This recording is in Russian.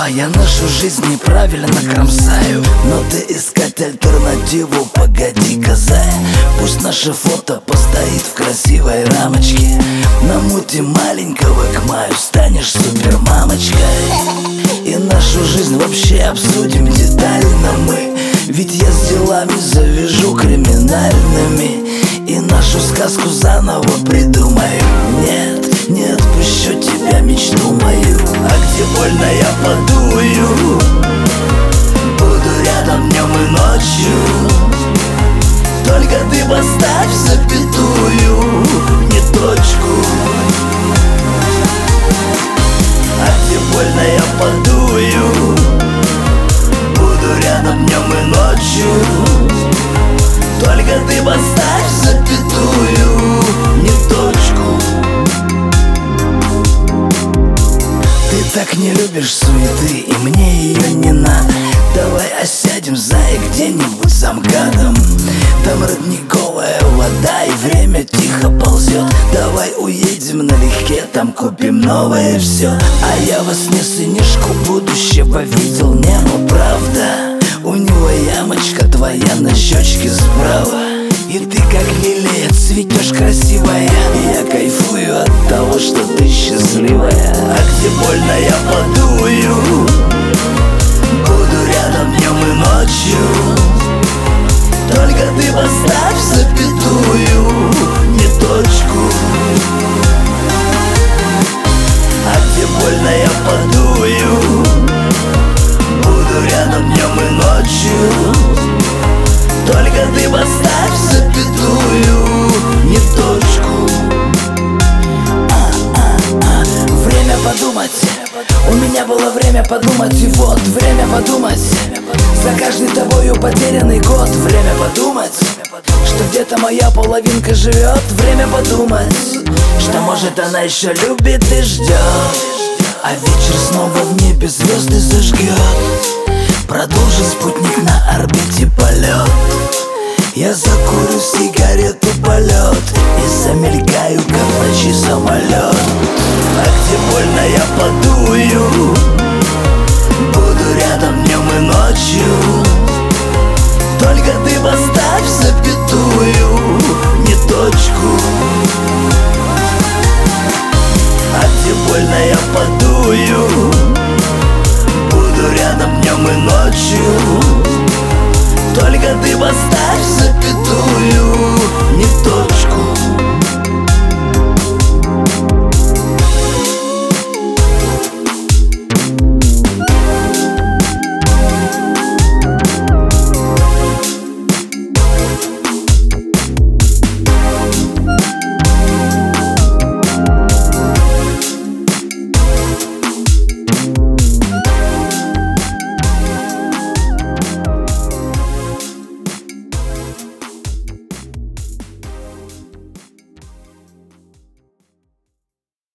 Я нашу жизнь неправильно кромсаю, но ты искать альтернативу, погоди-ка, зая. Пусть наше фото постоит в красивой рамочке. Намутим маленького к маю, станешь супермамочкой. И нашу жизнь вообще обсудим детально мы, ведь я с делами завяжу криминальными. И нашу сказку заново придумаю. Нет, не отпущу тебя, мечту мою. А где больно, я подую. Буду рядом днем и ночью. Только ты поставь запятую, не точку. А где больно, я подую. Буду рядом днем и ночью. Только ты поставь запятую, не точку. Ты так не любишь суеты, и мне ее не надо. Давай осядем, зая, где-нибудь за МКАДом. Там родниковая вода, и время тихо ползет. Давай уедем налегке, там купим новое все. А я во сне сынишку будущего видел, небо, правда. У него ямочка твоя на щечке справа. И ты как лилия цветешь красивая. И я кайфую от того, что ты счастливая. А где больно, я подую. Буду рядом днем и ночью. Только ты поставь запятую, не точку. А где больно, я подую. Буду рядом днем и ночью. Только ты поставь запятую, не точку. Время подумать. У меня было время подумать, и вот время подумать. За каждый тобою потерянный год. Время подумать, что где-то моя половинка живет. Время подумать, что может она еще любит и ждет. А вечер снова в небе звезды зажгет. Продолжит спутник на орбите полет. Я закурю сигарету, полет. И замелькаю, как в ночи самолет. А где больно, я подую. Буду рядом днем и ночью. Только ты поставь запятую, не точку.